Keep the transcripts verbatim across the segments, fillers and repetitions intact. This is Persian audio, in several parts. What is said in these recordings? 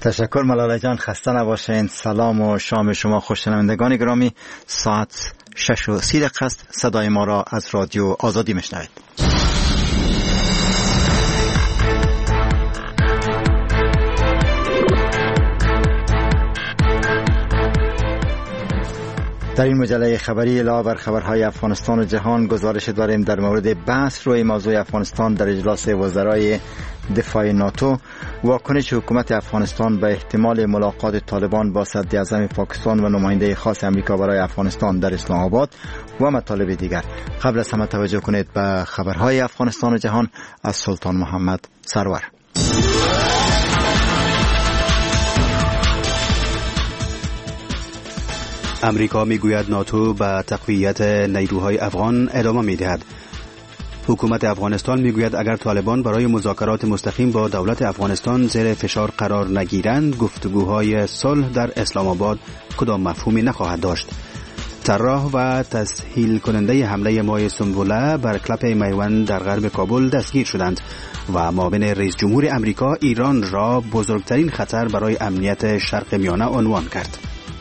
تشکر ملاله جان، خسته نباشین. سلام و شام شما خوششنوندگان گرامی. ساعت شش و سی دقیقه است. صدای ما را از رادیو آزادی میشنوید. در این مجله خبری علاوه بر خبرهای افغانستان و جهان گزارش داریم در مورد بحث روی موضوع افغانستان در اجلاس وزرای دفاع ناتو، واکنش حکومت افغانستان به احتمال ملاقات طالبان با صدراعظم پاکستان و نماینده خاص امریکا برای افغانستان در اسلام آباد و مطالب دیگر. قبل از همه توجه کنید به خبرهای افغانستان و جهان از سلطان محمد سرور. امریکا میگوید ناتو به تقویت نیروهای افغان ادامه میدهد. حکومت افغانستان میگوید اگر طالبان برای مذاکرات مستقیم با دولت افغانستان زیر فشار قرار نگیرند، گفتگوهای صلح در اسلام آباد کدام مفهومی نخواهد داشت. طراح و تسهیل کننده حمله ماه سنبله بر کلپ میوند در غرب کابل دستگیر شدند و معاون رئیس جمهور امریکا ایران را بزرگترین خطر برای امنیت شرق میانه عنوان کرد.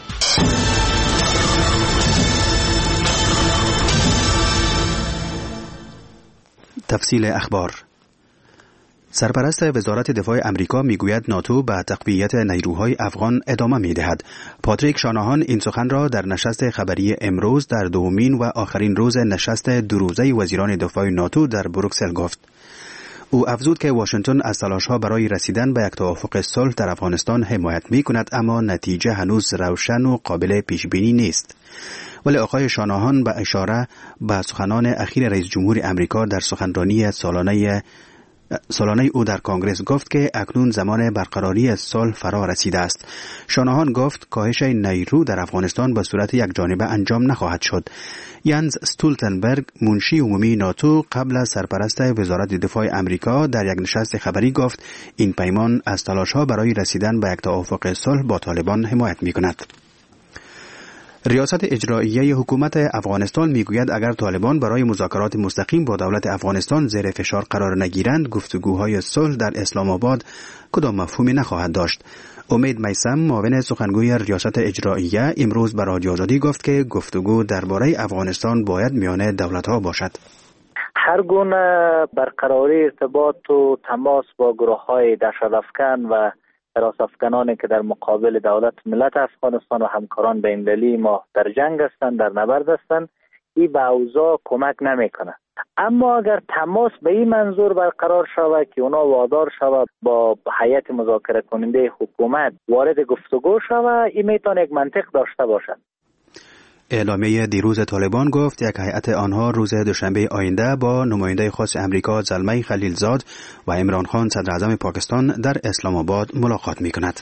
تفصیل اخبار. سرپرست وزارت دفاع امریکا میگوید ناتو به تقویت نیروهای افغان ادامه میدهد. پاتریک شاناهان این سخن را در نشست خبری امروز در دومین و آخرین روز نشست دو روزه وزیران دفاع ناتو در بروکسل گفت. او افزود که واشنگتن از تلاش‌ها برای رسیدن به یک توافق صلح در افغانستان حمایت می‌کند، اما نتیجه هنوز روشن و قابل پیش‌بینی نیست. ولی آقای شاناهان به اشاره به سخنان اخیر رئیس جمهور امریکا در سخنرانی سالانه سالانه او در کنگره گفت که اکنون زمان برقراری صلح فرا رسیده است. شاناهان گفت کاهش نیرو در افغانستان به صورت یک جانبه انجام نخواهد شد. یانز استولتنبرگ، منشی عمومی ناتو، قبل از سرپرست وزارت دفاع امریکا در یک نشست خبری گفت این پیمان از تلاش‌ها برای رسیدن به یک توافق صلح با طالبان حمایت می‌کند. ریاست اجراییه حکومت افغانستان میگوید اگر طالبان برای مذاکرات مستقیم با دولت افغانستان زیر فشار قرار نگیرند، گفتگوهای صلح در اسلام آباد کدام مفهومی نخواهد داشت. امید میثم، معاون سخنگوی ریاست اجراییه، امروز به رادیو آزادی گفت که گفتگو درباره افغانستان باید میان دولت‌ها باشد. هر گونه برقراری ارتباط و تماس با گروه‌های دهشت‌افکن و حراس‌افکنانی که در مقابل دولت ملت افغانستان و همکاران بین‌المللی ما در جنگ هستند، در نبرد هستند، این به اوضاع کمک نمیکنه. اما اگر تماس به این منظور برقرار شود که اونا وادار شود با هیئت مذاکره کننده حکومت وارد گفتگو شود، این میتونه یک منطق داشته باشد. اعلامیه دیروز طالبان گفت یک هیئت آنها روز دوشنبه آینده با نماینده خاص امریکا زلمه خلیلزاد و عمران خان صدراعظم پاکستان در اسلام آباد ملاقات می‌کند.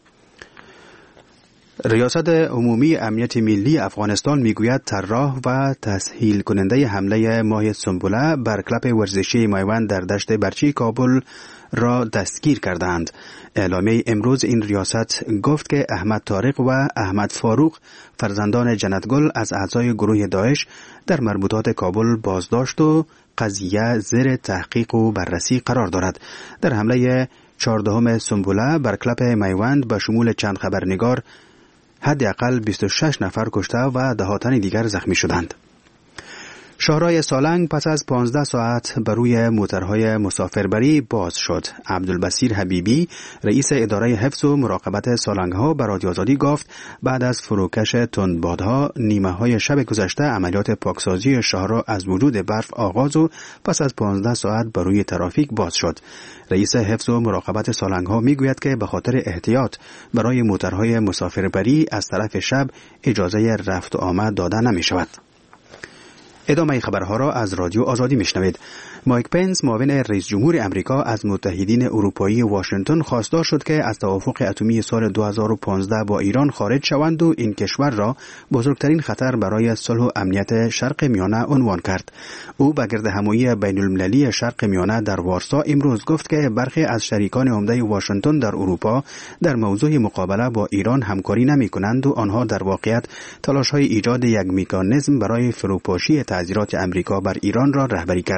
ریاست عمومی امنیت ملی افغانستان میگوید طراح و تسهیل کننده حمله ماه سنبله بر کلپ ورزشی میوند در دشت برچی کابل را دستگیر کردند. اعلامیه امروز این ریاست گفت که احمد طارق و احمد فاروق، فرزندان جنتگل، از اعضای گروه داعش در مربوطات کابل بازداشت و قضیه زیر تحقیق و بررسی قرار دارد. در حمله چهاردهم سنبله بر کلپ میوند به شمول چند خبرنگار حداقل بیست و شش نفر کشته و ده تن دیگر زخمی شدند. شاهراه سالنگ پس از پانزده ساعت بر روی موترهای مسافربری باز شد. عبدالبصیر حبیبی، رئیس اداره حفظ و مراقبت سالنگ‌ها، به رادیو آزادی گفت بعد از فروکش تندبادها نیمه های شب گذشته عملیات پاکسازی شاهراه از وجود برف آغاز و پس از پانزده ساعت بر روی ترافیک باز شد. رئیس حفظ و مراقبت سالنگ‌ها میگوید که به خاطر احتیاط برای موترهای مسافربری از طرف شب اجازه رفت و آمد داده نمی شود. ادامه خبرها را از رادیو آزادی میشنوید. مایک پنس، معاون رئیس جمهور امریکا، از متحدین اروپایی واشنگتن خواستار شد که از توافق اتمی سال دو هزار و پانزده با ایران خارج شوند و این کشور را بزرگترین خطر برای صلح و امنیت شرق میانه عنوان کرد. او به گردهمایی بین‌المللی شرق میانه در وارسا امروز گفت که برخی از شریکان عمده واشنگتن در اروپا در موضوع مقابله با ایران همکاری نمی‌کنند و آنها در واقعیت تلاش‌های ایجاد یک مکانیزم برای فروپاشی تعزیرات امریکا بر ایران را رهبری کردند.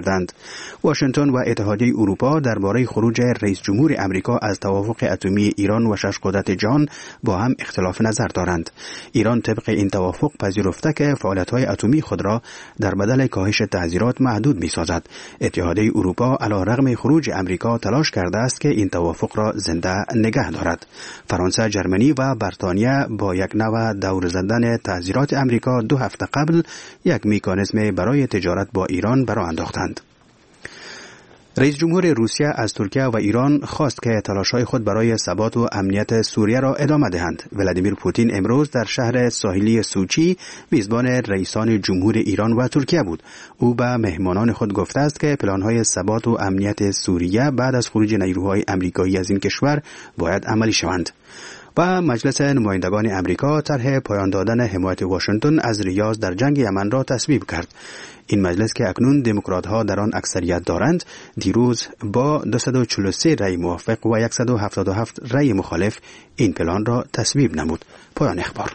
واشنگتن و اتحادیه اروپا درباره خروج رئیس جمهور امریکا از توافق اتمی ایران و شش قدرت جهان با هم اختلاف نظر دارند. ایران طبق این توافق پذیرفته که فعالیت‌های اتمی خود را در بدل کاهش تحذیرات محدود می‌سازد. اتحادیه اروپا علیرغم خروج امریکا تلاش کرده است که این توافق را زنده نگه دارد. فرانسه، ژرمنی و بریتانیا با یک نوع دور زدن تحذیرات امریکا دو هفته قبل یک مکانیزم برای تجارت با ایران برآ انداختند. رئیس جمهور روسیه از ترکیه و ایران خواست که تلاش‌های خود برای ثبات و امنیت سوریه را ادامه دهند. ولادیمیر پوتین امروز در شهر ساحلی سوچی میزبان رئیسان جمهور ایران و ترکیه بود. او به مهمانان خود گفته است که پلان‌های ثبات و امنیت سوریه بعد از خروج نیروهای آمریکایی از این کشور باید عملی شوند. و مجلس نمایندگان امریکا طرح پایان دادن حمایت واشنگتن از ریاض در جنگ یمن را تصویب کرد. این مجلس که اکنون دموکرات‌ها در آن اکثریت دارند، دیروز با دویست و چهل و سه رأی موافق و صد و هفتاد و هفت رأی مخالف این پلان را تصویب نمود. پایان اخبار.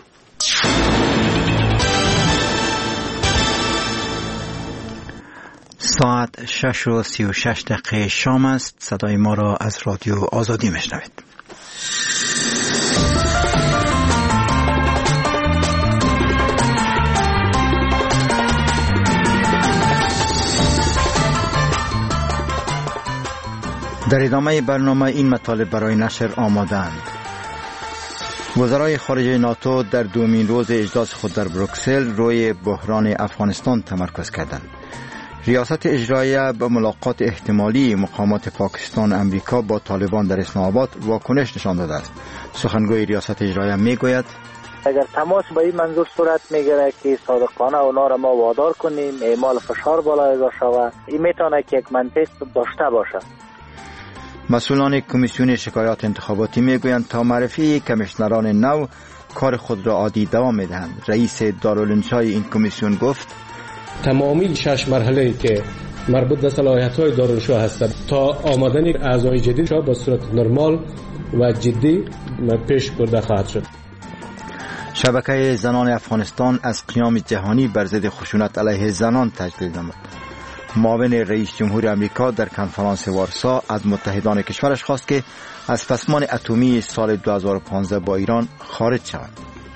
ساعت شش و سی و شش دقیقه شام است. صدای ما را از رادیو آزادی میشنوید. در ادامه برنامه این مطالب برای نشر آمادند. وزرای خارجه ناتو در دومین روز اجلاس خود در بروکسل روی بحران افغانستان تمرکز کردند. ریاست اجراییه به ملاقات احتمالی مقامات پاکستان و امریکا با طالبان در اسلام آباد واکنش نشان داده است. سخنگوی ریاست اجراییه میگوید اگر تماس به این منظور صورت میگیره که صادقانه اونا را ما وادار کنیم اعمال فشار بالای شود، این میتونه که یک منطق داشته باشه. مسئولان کمیسیون شکایات انتخاباتی میگویند تا معرفی کمیشنران نو کار خود را عادی دوام میدهند. رئیس دارالانشای این کمیسیون گفت تمامی شش مرحله که مربوط به صلاحیت‌های دارالانشا هستند تا آمدن اعضای جدید را به صورت نرمال و جدی پیش برده خواهد شد. شبکه زنان افغانستان از قیام جهانی بر ضد خشونت علیه زنان تجلیل نمود. معاون رئیس جمهور امریکا در کنفرانس وارسا از متحدان کشورش خواست که از فسمان اتمی سال دو هزار و پانزده با ایران خارج شوند.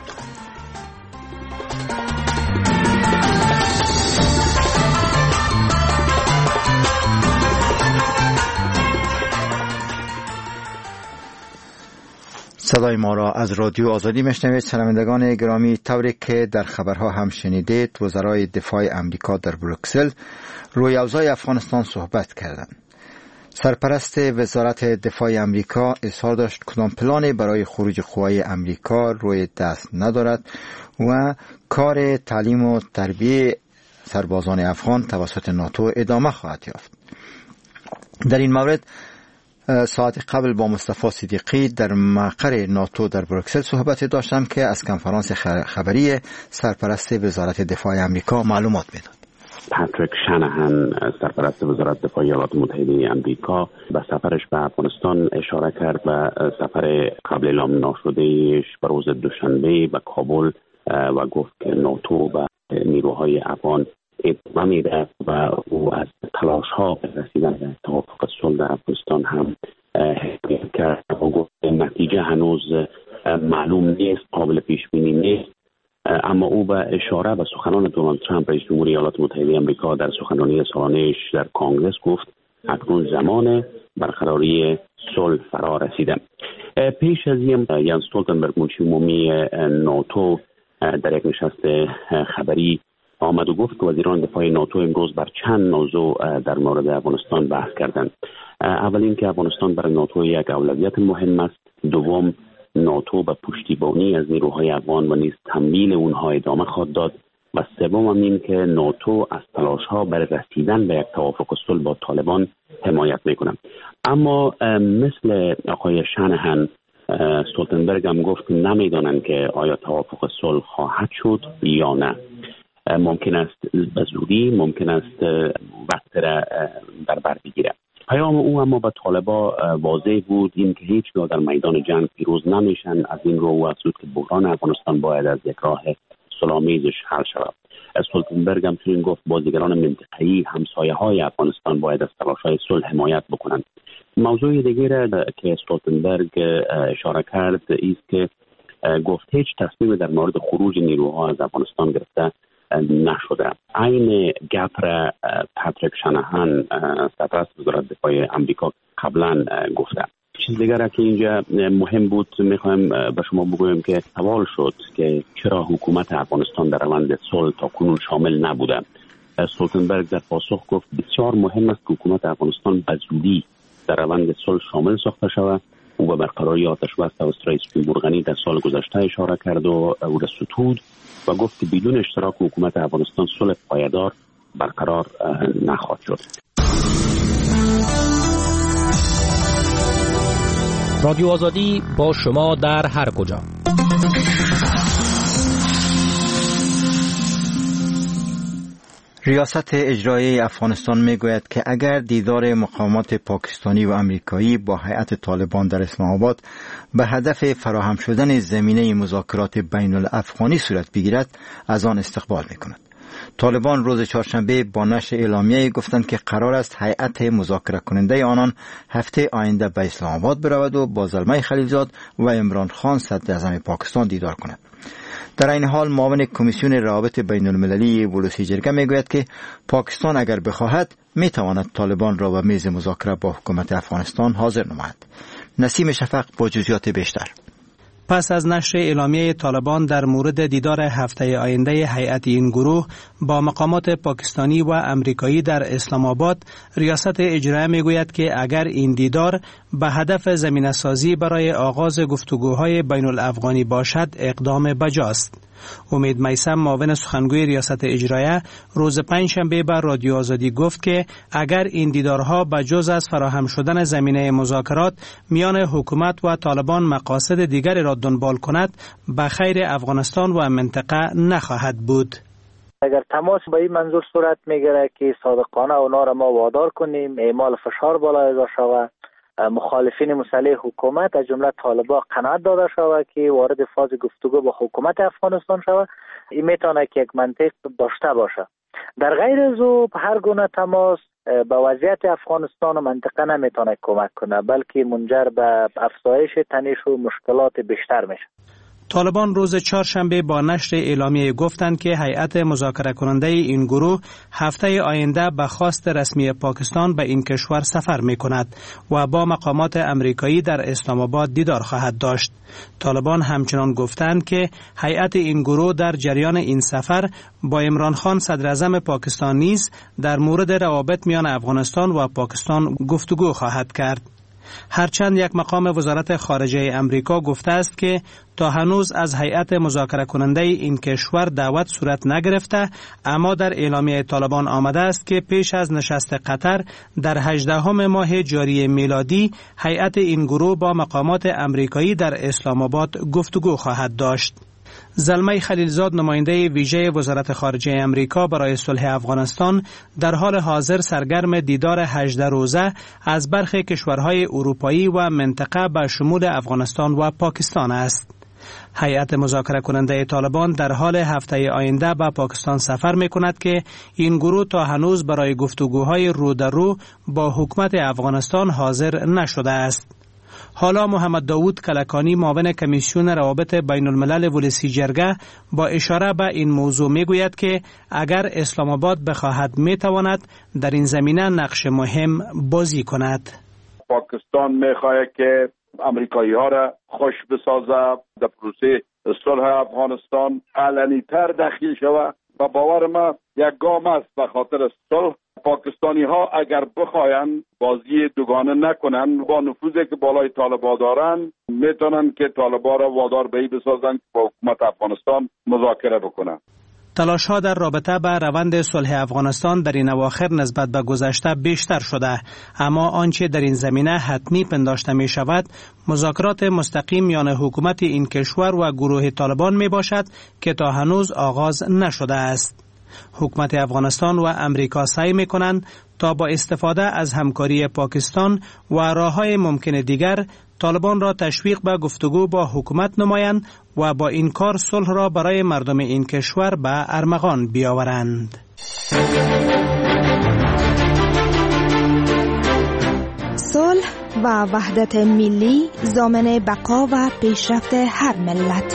صدای ما را از رادیو آزادی میشنوید. شنوندگان گرامی، طوری که در خبرها هم شنیدید، وزرای دفاع امریکا در بروکسل روی اوضاع افغانستان صحبت کردند. سرپرست وزارت دفاع امریکا اظهار داشت کدام پلانی برای خروج قوای امریکا روی دست ندارد و کار تعلیم و تربیت سربازان افغان توسط ناتو ادامه خواهد یافت. در این مورد ساعت قبل با مصطفی صدیقی در مقر ناتو در بروکسل صحبت داشتم که از کنفرانس خبری سرپرست وزارت دفاع امریکا معلومات میداد. پاتریک شانهان سرپرست وزارت دفاع ایالات متحده امریکا به سفرش به افغانستان اشاره کرد و سفر قبل اعلام نشدهش به روز دوشنبه به کابل و گفت که ناتو به نیروهای افغان ادامه میده و او از تلاش ها به رسیدن به توافق صلح در افغانستان هم حمایت کرد و گفت نتیجه هنوز معلوم نیست، قابل پیش بینی نیست، اما او به اشاره به سخنان دونالد ترامپ رئیس جمهور ایالات متحده آمریکا در سخنرانی سالانه‌اش در کنگره گفت اکنون زمان برقراری صلح فرا رسیده. پیش از این یانس استولتنبرگ منشی عمومی ناتو در یک نشست خبری آمد و گفت که وزیران دفاع ناتو امروز بر چند موضوع در مورد افغانستان بحث کردند. اول این که افغانستان برای ناتو یک اولویت مهم است، دوم ناتو به پشتیبانی از نیروهای افغان و نیز تمویل اونها ادامه خواهد داد و سوم این که ناتو از تلاش‌ها برای رسیدن به یک توافق صلح با طالبان حمایت می‌کند. اما مثل آقای شانهان، استولتنبرگ هم گفت نمی‌دانند که آیا توافق صلح خواهد شد یا نه. ممکن است به زودی، ممکن است وقت را در بر بگیره. پیام او اما به طالبا واضح بود، این که هیچگاه در میدان جنگ پیروز نمیشن. از این رو افزود که بحران افغانستان باید از یک راه صلح‌آمیزش حل شود. استولتنبرگ هم چنین گفت بازیگران منطقه‌ای همسایه های افغانستان باید از تلاش‌های صلح حمایت بکنند. موضوع دیگر که استولتنبرگ اشاره کرد است که گفت هیچ تصمیم در مورد خروج نیروها از افغانستان گرفته نشده. عین گپ را پاتریک شانهان سرپرست وزارت دفاع آمریکا قبلا گفته. چیز دیگر که اینجا مهم بود میخوایم به شما بگویم که سوال شد که چرا حکومت افغانستان در روند صلح تا کنون شامل نبوده. استولتنبرگ در پاسخ گفت بسیار مهم است که حکومت افغانستان به زودی در روند صلح شامل ساخته شود. او به برقراری آتشبس توسط رئیس جمهور غنی در سال گذشته اشاره کرد و او را ستود و گفت که بدون اشتراک حکومت افغانستان صلح پایدار برقرار نخواهد شد. رادیو آزادی با شما در هر کجا. ریاست اجرایی افغانستان میگوید که اگر دیدار مقامات پاکستانی و امریکایی با هیئت طالبان در اسلام آباد به هدف فراهم شدن زمینه مذاکرات بین الافغانی صورت بگیرد از آن استقبال میکند. طالبان روز چهارشنبه با نشر اعلامیه گفتند که قرار است هیئت مذاکره کننده آنان هفته آینده به اسلام آباد برود و با زلمه خلیلزاد و عمران خان صدر اعظم پاکستان دیدار کند. در این حال معاون کمیسیون روابط بین المللی ولسی جرگه میگوید که پاکستان اگر بخواهد میتواند طالبان را به میز مذاکره با حکومت افغانستان حاضر نماید. نسیم شفق با جزئیات بیشتر. پس از نشر اعلامیه طالبان در مورد دیدار هفته آینده هیئت این گروه با مقامات پاکستانی و امریکایی در اسلام آباد، ریاست اجرایی میگوید که اگر این دیدار به هدف زمینه‌سازی برای آغاز گفتگوهای بین الافغانی باشد اقدام بجاست. امید میثم معاون سخنگوی ریاست اجرایی روز پنجشنبه به رادیو آزادی گفت که اگر این دیدارها به جز از فراهم شدن زمینه مذاکرات میان حکومت و طالبان مقاصد دیگری را دنبال کند به خیر افغانستان و منطقه نخواهد بود. اگر تماس به این منظور صورت میگیره که صادقانه اونا را ما وادار کنیم اعمال فشار بالا اضافه شود، مخالفین مسلح حکومت از جمله طالبان قناعت داده شود که وارد فاز گفتگو با حکومت افغانستان شود، این میتونه که یک منطق داشته باشه. در غیر از او هر گونه تماس به وضعیت افغانستان و منطقه نمیتونه کمک کنه، بلکه منجر به افزایش تنش و مشکلات بیشتر میشه. طالبان روز چهارشنبه با نشر اعلامیه گفتند که هیئت مذاکره کننده این گروه هفته آینده به خواست رسمی پاکستان به این کشور سفر می کند و با مقامات امریکایی در اسلام آباد دیدار خواهد داشت. طالبان همچنان گفتند که هیئت این گروه در جریان این سفر با عمران خان صدر اعظم پاکستان نیز در مورد روابط میان افغانستان و پاکستان گفتگو خواهد کرد. هرچند یک مقام وزارت خارجه امریکا گفته است که تا هنوز از هیئت مذاکره کننده این کشور دعوت صورت نگرفته، اما در اعلامیه طالبان آمده است که پیش از نشست قطر در هجدهم ماه جاری میلادی هیئت این گروه با مقامات امریکایی در اسلام آباد گفتگو خواهد داشت. زلمه خلیلزاد نماینده ویژه وزارت خارجه امریکا برای صلح افغانستان در حال حاضر سرگرم دیدار هجده روزه از برخی کشورهای اروپایی و منطقه به شمول افغانستان و پاکستان است. هیئت مذاکره کننده طالبان در حال هفته آینده به پاکستان سفر می کند که این گروه تا هنوز برای گفتگوهای رو در رو با حکومت افغانستان حاضر نشده است. حالا محمد داوود کلکانی معاون کمیسیون روابط بین الملل ولسی جرگه با اشاره به این موضوع می گوید که اگر اسلام آباد بخواهد می تواند در این زمینه نقش مهم بازی کند. پاکستان می خواهد که امریکایی ها را خوش بسازه، در پروسه صلح افغانستان علنی تر دخیل شود و باور ما یک گام است به خاطر صلح. پاکستانی ها اگر بخواین بازی دوگانه نکنن با نفوذی که بالای طالبان دارن میتونن که طالبان را وادار به این بسازن که با حکومت افغانستان مذاکره بکنن. تلاش ها در رابطه با روند صلح افغانستان در این اواخر نسبت به گذشته بیشتر شده، اما آنچه در این زمینه حتمی پنداشته می شود مذاکرات مستقیم میان حکومت این کشور و گروه طالبان می باشد که تا هنوز آغاز نشده است. حکومت افغانستان و امریکا سعی می کنند تا با استفاده از همکاری پاکستان و راه‌های ممکن دیگر طالبان را تشویق به گفتگو با حکومت نمایند و با این کار صلح را برای مردم این کشور به ارمغان بیاورند. صلح و وحدت ملی ضامن بقا و پیشرفت هر ملت.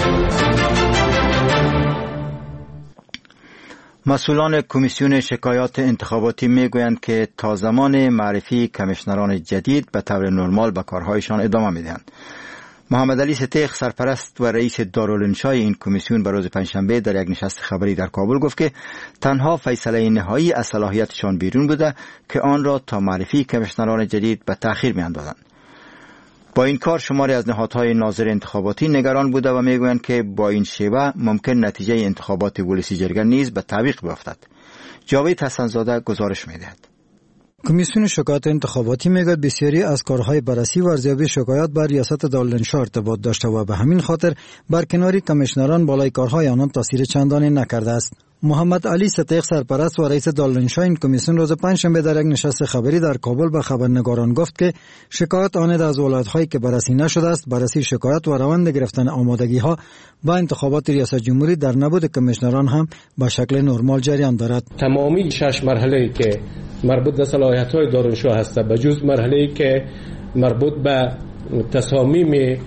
مسئولان کمیسیون شکایات انتخاباتی میگویند که تا زمان معرفی کمیشنران جدید به طور نرمال به کارهایشان ادامه میدهند. محمد علی ستیخ سرپرست و رئیس دارالانشای این کمیسیون به روز پنجشنبه در یک نشست خبری در کابل گفت که تنها فیصله نهایی از صلاحیتشان بیرون بوده که آن را تا معرفی کمیشنران جدید به تأخیر میاندازند. با این کار شماری از نهادهای ناظر انتخاباتی نگران بوده و میگویند که با این شیوه ممکن نتیجه انتخابات ولسی جرگه نیز به تعویق بیفتد. جاوید حسن‌زاده گزارش میدهد. کمیسیون شکایات انتخاباتی میگوید بسیاری از کارهای بررسی و ارزیابی شکایات بر ریاست دارالانشا ارتباط داشته و به همین خاطر برکناری کمیشنران بالای کارهای آنان تاثیر چندانی نکرده است. محمد علی ستیخ سرپرست و رئیس دارالانشا این کمیسیون روز پنجشنبه در یک نشست خبری در کابل به خبرنگاران گفت که شکایات آمده از ولایت‌هایی که بررسی نشده است، بررسی شکایات و روند گرفتن آمادگی‌ها با انتخابات ریاست جمهوری در نبود کمیشنران هم به شکل نرمال جریان دارد. تمامی شش مرحله‌ای که مربوط به صلاحیت‌های دارالانشا هست، به جز مرحله‌ای که مربوط به تصامیم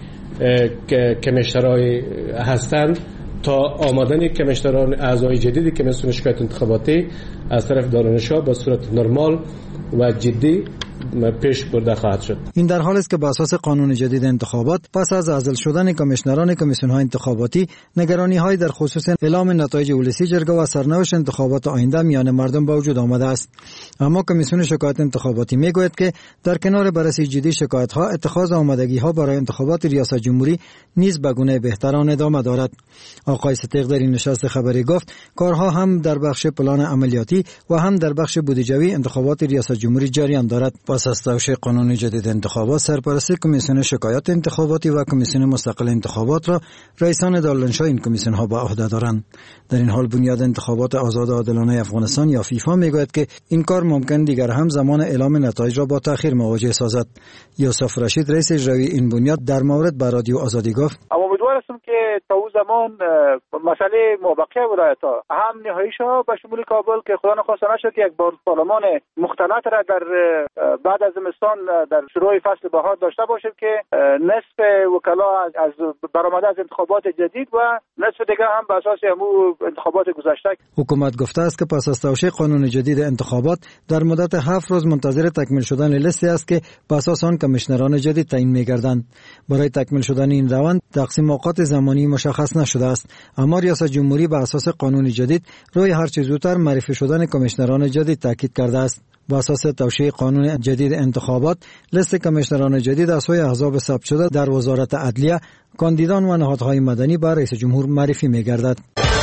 کمیشنرای هستند، تا آمدن کمیشنران اعضای جدیدی که کمیسیون شکایات انتخاباتی از طرف دارالانشا به صورت نرمال و جدی پیش برده خواهد شد. این در حالی است که بر اساس قانون جدید انتخابات پس از عزل شدن کمیشنران کمیسیون‌های انتخاباتی نگرانی‌های در خصوص اعلام نتایج ولسی جرگه و سرنوشت انتخابات آینده میان مردم به وجود آمده است. اما کمیسیون شکایات انتخاباتی میگوید که در کنار بررسی جدی شکایت‌ها، اتخاذ آمادگی‌ها برای انتخابات ریاست جمهوری نیز به گونه بهتران ادامه دارد. آقای ستیخ در این نشست خبری گفت کارها هم در بخش پلان عملیاتی و هم در بخش بودجه‌ای انتخابات ریاست جمهوری جریان دارد. پس از توشیح قانون جدید انتخابات، سرپرستی کمیسیون شکایات انتخاباتی و کمیسیون مستقل انتخابات را رئیسان دارالانشا این کمیسیون ها به عهده دارند. در این حال بنیاد انتخابات آزاد و عادلانه افغانستان یا فیفا میگوید که این کار ممکن دیگر هم زمان اعلام نتایج را با تأخیر مواجه سازد. یوسف رشید رئیس اجرایی این بنیاد در مورد به رادیو آزادی گفت: امیدوار هستم که تا اون زمان مسئله موقعیت ولایت‌ها هم نهایی شود به شمول کابل که خدا نخواسته نشد که یک بار پارلمان مختلط را در بعد از زمستان در شروع فصل بهار داشته باشیم که نصف وکلا از برآمده از انتخابات جدید و نصف دیگه هم به اساس همون انتخابات گذشته. حکومت گفته است که پس از توشیح قانون جدید انتخابات در مدت هفت روز منتظر تکمیل شدن لیستی است که به اساس آن کمیشنران جدید تعیین می‌گردند. برای تکمیل شدن این روند تقسیم اوقات زمانی مشخص نشده است، اما ریاست جمهوری به اساس قانون جدید روی هر چه زودتر معرفی شدن کمیشنران جدید تاکید کرده است. با اساس توشیح قانون جدید انتخابات، لیست کمیشنران جدید از سوی احزاب ثبت شده در وزارت عدلیه، کاندیدان و نهادهای مدنی به رئیس جمهور معرفی می‌گردد.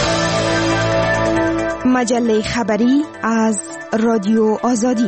مجله خبری از رادیو آزادی.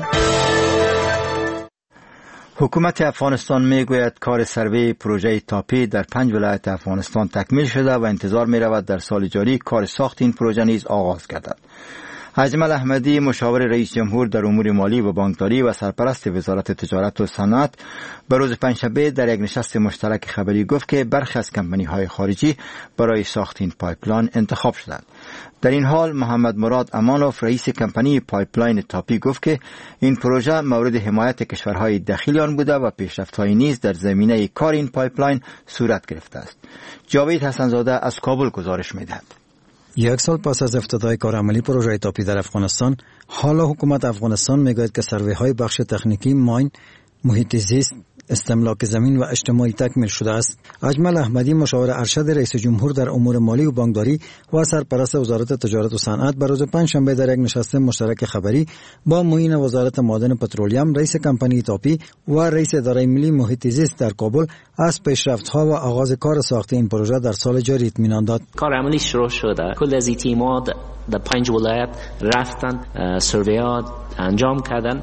حکومت افغانستان میگوید کار سروی پروژه تاپی در پنج ولایت افغانستان تکمیل شده و انتظار می رود در سال جاری کار ساخت این پروژه نیز آغاز گردد. اجمل احمدی مشاور رئیس جمهور در امور مالی و بانکداری و سرپرست وزارت تجارت و صنعت به روز پنجشنبه در یک نشست مشترک خبری گفت که برخی از کمپنی‌های خارجی برای ساخت این پایپلاین انتخاب شدند. در این حال محمد مراد امانوف رئیس کمپانی پایپلاین تاپی گفت که این پروژه مورد حمایت کشورهای داخلی آن بوده و پیشرفت‌های نیز در زمینه کار این پایپلاین صورت گرفته است. جاوید حسن‌زاده از کابل گزارش می‌دهد. یک سال پس از افتتاح کار عملی پروژه تاپی در افغانستان، حالا حکومت افغانستان میگوید که سروی های بخش تکنیکی، ماین، محیط زیست، استملاک زمین و اجتماعی تکمیل شده است. اجمل احمدی مشاور ارشد رئیس جمهور در امور مالی و بانکداری و سرپرست وزارت تجارت و صنعت به روز پنجشنبه در یک نشست مشترک خبری با معین وزارت معادن پترولیوم، رئیس کمپانی تاپی و رئیس اداره ملی محیط زیست در کابل از پیشرفت‌ها و آغاز کار ساخت این پروژه در سال جاری اطمینان داد. کار عملی شروع شده. کل از تیم‌ها در پنج ولایت رفتن، سرویات انجام کردن.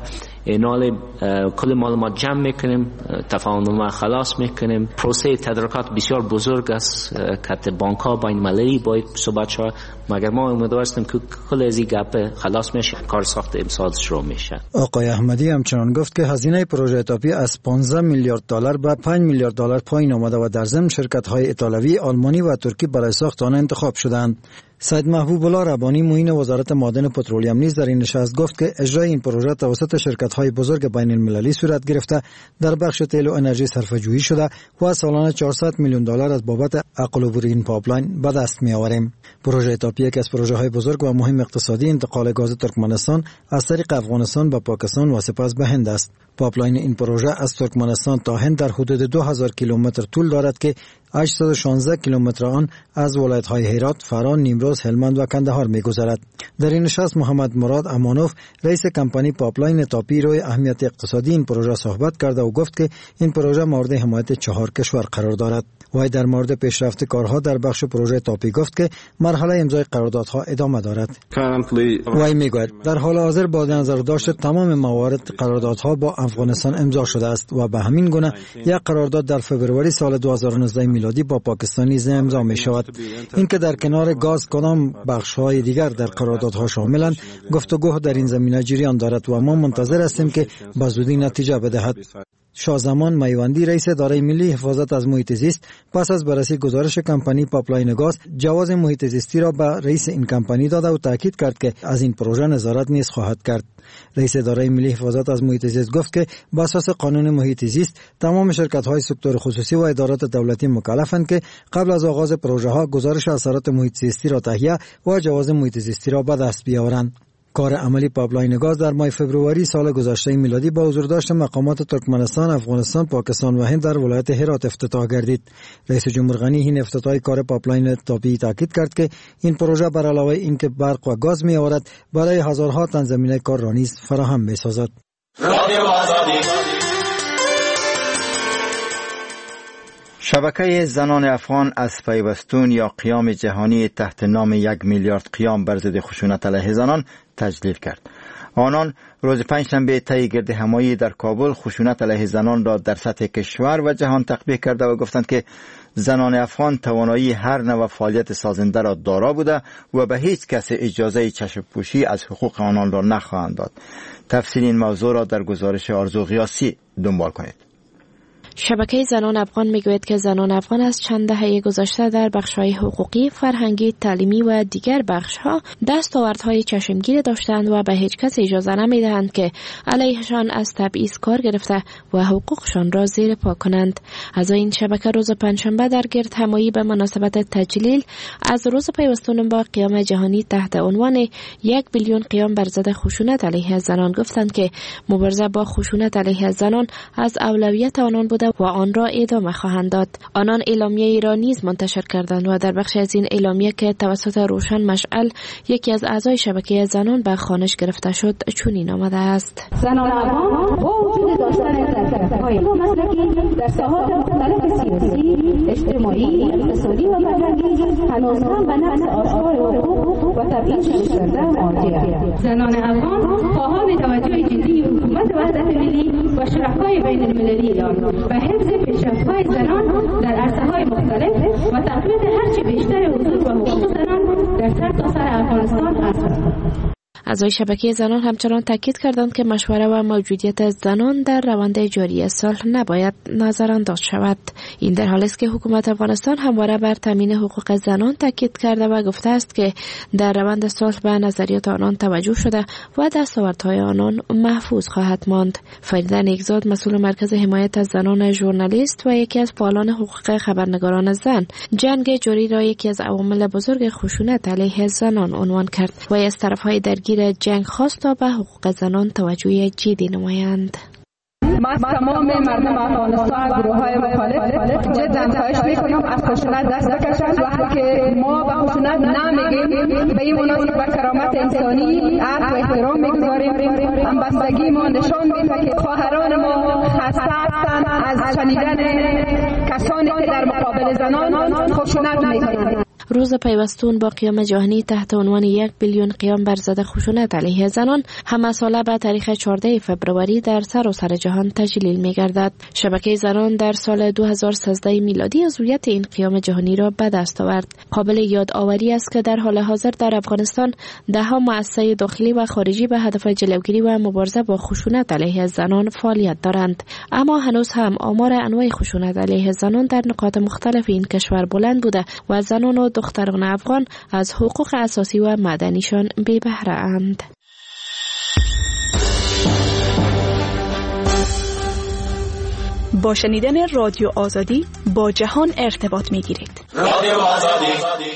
اینال کل معلومات جمع میکنیم، تفاهم خلاص میکنیم. پروسه تدارکات بسیار بزرگ است که بانک ها بین المللی باید صحبت شود، مگر ما امیدوار هستیم که کل از این گپ خلاص میشه، کار ساخت امسال شروع میشه. آقای احمدی همچنان گفت که هزینه پروژه تاپی از پانزده میلیارد دلار به پنج میلیارد دلار پایین آمده و در ضمن شرکت های ایتالوی، آلمانی و ترکی برای ساخت آن انتخاب شدند. سید محبوب الله ربانی معین وزارت معادن و پترولیوم نیز در این نشست گفت که اجرای این پروژه توسط شرکت‌های بزرگ بین المللی صورت گرفته، در بخش تیل و انرژی صرفه‌جویی شده و سالانه چهارصد میلیون دلار از بابت عقل عبور این پایپلاین به دست می‌آوریم. پروژه تاپی یکی از پروژه‌های بزرگ و مهم اقتصادی انتقال گاز ترکمنستان از طریق افغانستان به پاکستان و سپس به هند است. پایپلاین این پروژه از ترکمنستان تا هند در حدود دو هزار کیلومتر طول دارد که هشتصد و شانزده کیلومتر آن از ولایت‌های هرات، فران، نیمروز، هلمند و کندهار می‌گذرد. در این نشست محمد مراد امانوف رئیس کمپانی پایپلاین تاپی روی اهمیت اقتصادی این پروژه صحبت کرده و گفت که این پروژه مورد حمایت چهار کشور قرار دارد. وی در مورد پیشرفت کارها در بخش پروژه تاپی گفت که مرحله امضای قراردادها ادامه دارد. وی میگوید در حال حاضر با نظر داشت تمام موارد قراردادها با افغانستان امضا شده است و به همین گونه یک قرارداد در فوریه سال دو هزار و نوزده میلادی با پاکستان نیز امضا می شود. اینکه در کنار گاز کدام بخش‌های دیگر در قراردادها شاملند، گفتگو در این زمینه جریان دارد و ما منتظر هستیم که به زودی نتیجه بدهد. شازمان میوندی رئیس اداره ملی حفاظت از محیط زیست پس از بررسی گزارش کمپانی پایپلاین گاز جواز محیط زیستی را به رئیس این کمپانی داد و تاکید کرد که از این پروژه نظارت نیز خواهد کرد. رئیس اداره ملی حفاظت از محیط زیست گفت که بر اساس قانون محیط زیست تمام شرکت‌های سکتور خصوصی و ادارات دولتی مکلفند که قبل از آغاز پروژه‌ها گزارش اثرات محیط زیستی را تهیه و جواز محیط زیستی را به دست بیاورند. کار عملی پایپلاین گاز در ماه فوریه سال گذشته میلادی با حضور داشت مقامات ترکمنستان، افغانستان، پاکستان و هند در ولایت هرات افتتاح گردید. رئیس جمهور غنی این افتتاح کار پایپلاین تاپی تاکید کرد که این پروژه بر علاوه اینکه برق و گاز می آورد، برای هزارها تن زمینه کار را نیز فراهم می سازد. شبکه زنان افغان از پیوستون یا قیام جهانی تحت نام یک میلیارد قیام بر ضد خشونت علیه زنان تجلیل کرد. آنان روز پنجشنبه طی گرد همایی در کابل خشونت علیه زنان را در سطح کشور و جهان تقبیح کرده و گفتند که زنان افغان توانایی هر نوع فعالیت سازنده را دارا بوده و به هیچ کس اجازه چشم پوشی از حقوق آنان را نخواهند داد. تفصیل این موضوع را در گزارش آرزو غیاثی دنبال کنید. شبکه زنان افغان میگوید که زنان افغان از چند دهه گذشته در بخش‌های حقوقی، فرهنگی، تعلیمی و دیگر بخش‌ها دستاوردهای چشمگیر داشتند و به هیچ کس اجازه نمیدهند که علیهشان از تبعیض کار گرفته و حقوقشان را زیر پا کنند. از این شبکه روز پنجشنبه در گرد همایی به مناسبت تجلیل از روز پیوستون با قیام جهانی تحت عنوان یک بیلیون قیام بر ضد خشونت علیه زنان گفتند که مبارزه با خشونت علیه زنان از اولویت آنان بوده و آن را ادامه خواهند داد. آنان اعلامیه را نیز منتشر کردند و در بخش از این اعلامیه که توسط روشن مشعل یکی از اعضای شبکه زنان به خوانش گرفته شد چنین آمده است: زنان افغان با وجود داشتن ظرفیت‌های مسلکی در ساحات مختلف سیاسی، اجتماعی، اقتصادی و فرهنگی هنوز هم به نقض آثار حقوق و تبعیض شده مواجه‌اند. زنان افغان خواهان توجه جدی حکومت وحدت ملی و شرکای بین المللی آن و حفظ پیشرفت‌های زنان در عرصه‌های مختلف و تقویت هرچه بیشتر حقوق و حقوق زنان در سرتاسر افغانستان است. اعضای شبکه زنان همچنان تاکید کردند که مشوره و موجودیت زنان در روند جاری صلح نباید نظرانداز شود. این در حالی است که حکومت افغانستان همواره بر تامین حقوق زنان تاکید کرده و گفته است که در روند صلح به نظریات آنان توجه شده و دستاوردهای آنان محفوظ خواهد ماند. فریده نیکزاد مسئول مرکز حمایت از زنان ژورنالیست و یکی از فعالان حقوق خبرنگاران زن جنگ جاری را یکی از عوامل بزرگ خشونت علیه زنان عنوان کرد و از طرفهای درگیر جنگ خواست تا به حقوق زنان توجه جدی نمایند. ما تمام مردم افغانستان و گروه‌های مخالف جدا خواهش می‌کنم از خشونت دست بکشند. وقتی که ما به خشونت نمیگیم به این مناسبت به کرامت انسانی عرض و احترام می‌گذاریم. همبستگی ما نشان میده که خواهران ما خسته هستند از شنیدن کسانی که در مقابل زنان خشونت می‌کنند. روز پیوستون با قیام جهانی تحت عنوان یک بیلیون قیام بر ضد خشونت علیه زنان همه ساله به تاریخ چهاردهم فوریه در سراسر جهان تجلیل می‌گردد. شبکه زنان در سال دو هزار و سیزده میلادی عضویت این قیام جهانی را به دست آورد. قابل یادآوری است که در حال حاضر در افغانستان ده‌ها مؤسسه داخلی و خارجی به هدف جلوگیری و مبارزه با خشونت علیه زنان فعالیت دارند، اما هنوز هم آمار انواع خشونت علیه زنان در نقاط مختلف این کشور بلند بوده و زنان و دختران افغان از حقوق اساسی و مدنیشان بی بهره اند. با شنیدن رادیو آزادی با جهان ارتباط می‌گیرید. رادیو آزادی.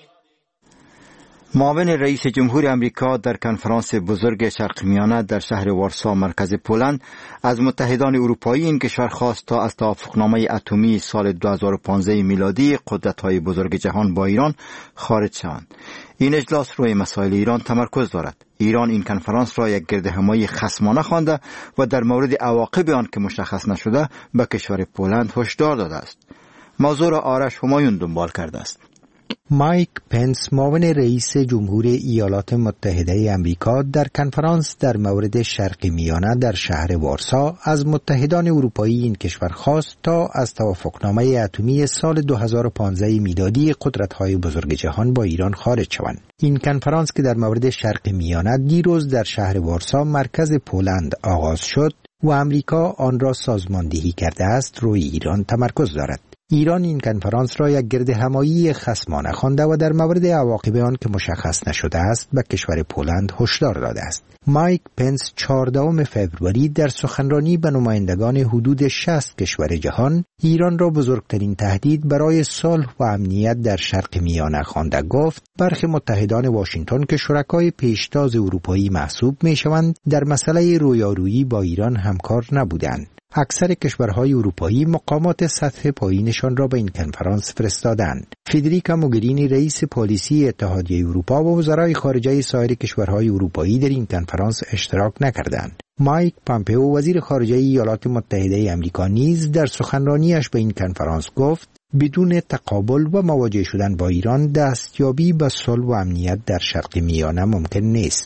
معاون رئیس جمهور امریکا در کنفرانس بزرگ شرق میانه در شهر وارسا مرکز پولند از متحدان اروپایی این کشور خواست تا از توافقنامه اتمی سال دو هزار و پانزده میلادی قدرت‌های بزرگ جهان با ایران خارج شوند. این اجلاس روی مسائل ایران تمرکز دارد. ایران این کنفرانس را یک گردهمایی خصمانه خوانده و در مورد عواقب آن که مشخص نشده به کشور پولند هشدار داده است. موضوع را آرش همایون دنبال کرده است. مایک پنس معاون رئیس جمهور ایالات متحده آمریکا در کنفرانس در مورد شرق میانه در شهر وارسا از متحدان اروپایی این کشور خواست تا از توافقنامه اتمی سال دو هزار و پانزده میلادی قدرت‌های بزرگ جهان با ایران خارج شوند. این کنفرانس که در مورد شرق میانه دیروز در شهر وارسا مرکز پولند آغاز شد و آمریکا آن را سازماندهی کرده است، روی ایران تمرکز دارد. ایران این کنفرانس را یک گردهمایی خصمانه خوانده و در مورد عواقب آن که مشخص نشده است به کشور پولند هشدار داده است. مایک پنس چهاردهم فوریه در سخنرانی به نمایندگان حدود شصت کشور جهان ایران را بزرگترین تهدید برای صلح و امنیت در شرق میانه خوانده. گفت برخی متحدان واشنگتن که شرکای پیشتاز اروپایی محسوب میشوند در مسئله رویارویی با ایران همکار نبودند. اکثر کشورهای اروپایی مقامات سطح پایینشان را به این کنفرانس فرستادند. فدریکا موگرینی رئیس پالیسی اتحادیه اروپا و وزرای خارجه سایر کشورهای اروپایی در این کنفرانس اشتراک نکردند. مایک پامپئو وزیر خارجه ایالات متحده آمریکا نیز در سخنرانیش به این کنفرانس گفت بدون تقابل و مواجه شدن با ایران دستیابی به صلح و امنیت در شرق میانه ممکن نیست.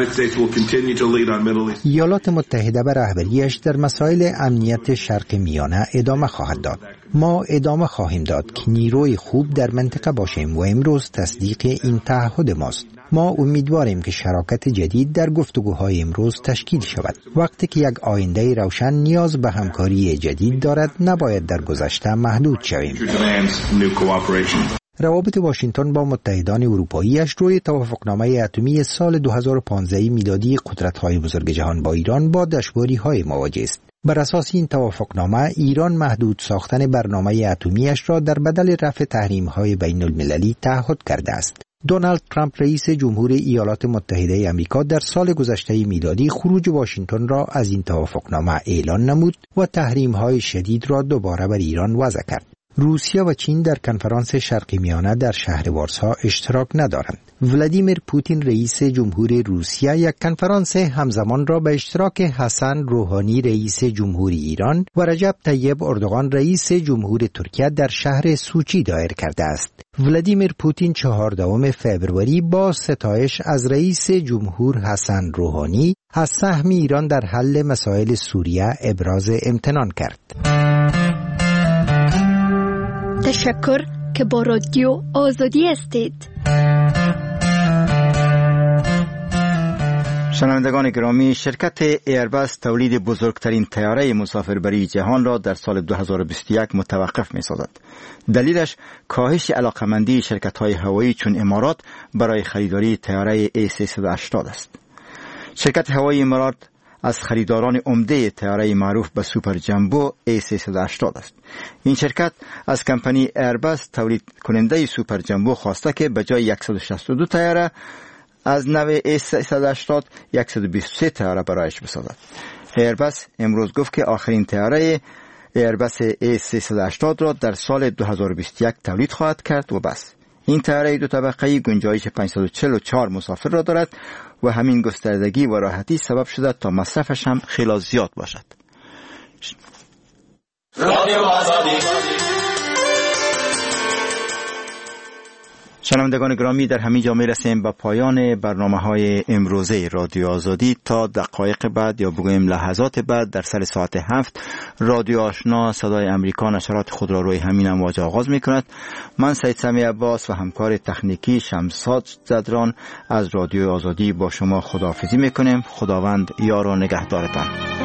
ایالات متحده به رهبریش در مسائل امنیت شرق میانه ادامه خواهد داد. ما ادامه خواهیم داد که نیروی خوب در منطقه باشیم و امروز تصدیق این تعهد ماست. ما امیدواریم که شراکت جدید در گفتگوهای امروز تشکیل شود. وقتی که یک آینده روشن نیاز به همکاری جدید دارد، نباید در گذشته محدود شویم. روابط واشنگتن با متحدان اروپاییش روی توافقنامه اتمی سال دو هزار و پانزده میلادی قدرت‌های بزرگ جهان با ایران با دشواری‌های مواجه است. بر اساس این توافقنامه ایران محدود ساختن برنامه اتمیش را در بدل رفع تحریم‌های بین‌المللی تعهد کرده است. دونالد ترامپ رئیس جمهور ایالات متحده آمریکا در سال گذشته میلادی خروج واشنگتن را از این توافقنامه اعلان نمود و تحریم‌های شدید را دوباره بر ایران وضع کرد. روسیه و چین در کنفرانس شرق میانه در شهر وارسا اشتراک ندارند. ولادیمیر پوتین رئیس جمهور روسیه یک کنفرانس همزمان را به اشتراک حسن روحانی رئیس جمهور ایران و رجب طیب اردوغان رئیس جمهور ترکیه در شهر سوچی دایر کرده است. ولادیمیر پوتین چهاردهم فوریه با ستایش از رئیس جمهور حسن روحانی از سهم ایران در حل مسائل سوریه ابراز امتنان کرد. تشکر که با رادیو آزادی هستید. شنوندگان گرامی، شرکت ایرباس تولید بزرگترین طیاره مسافربری جهان را در سال دو هزار و بیست و یک متوقف می سازد. دلیلش کاهش علاقمندی شرکت‌های هوایی چون امارات برای خریداری طیاره ای سیصد و هشتاد است. شرکت هوایی امارات از خریداران عمده طیاره معروف به سوپر جمبو ای سیصد و هشتاد است. این شرکت از کمپانی ایرباس تولید کننده سوپر جمبو خواسته که به جای صد و شصت و دو طیاره از نوع ای سیصد و هشتاد صد و بیست و سه طیاره برایش بسازد. ایرباس امروز گفت که آخرین طیاره ایرباس ای سیصد و هشتاد را در سال دو هزار و بیست و یک تولید خواهد کرد و بس. این طیاره دو طبقه‌ای گنجایش پانصد و چهل و چهار مسافر را دارد و همین گستردگی و راحتی سبب شده تا مصرفش هم خیلی زیاد باشد. شنوندگان گرامی، در همین جا میرسیم به پایان برنامه های امروزه رادیو آزادی. تا دقایق بعد یا بگویم لحظات بعد در سر ساعت هفت رادیو آشنا صدای امریکا نشرات خود را روی همین امواج آغاز می کند. من سید سمی عباس و همکار تکنیکی شمساد زدران از رادیو آزادی با شما خداحافظی می کنیم. خداوند یار و نگهدارتان.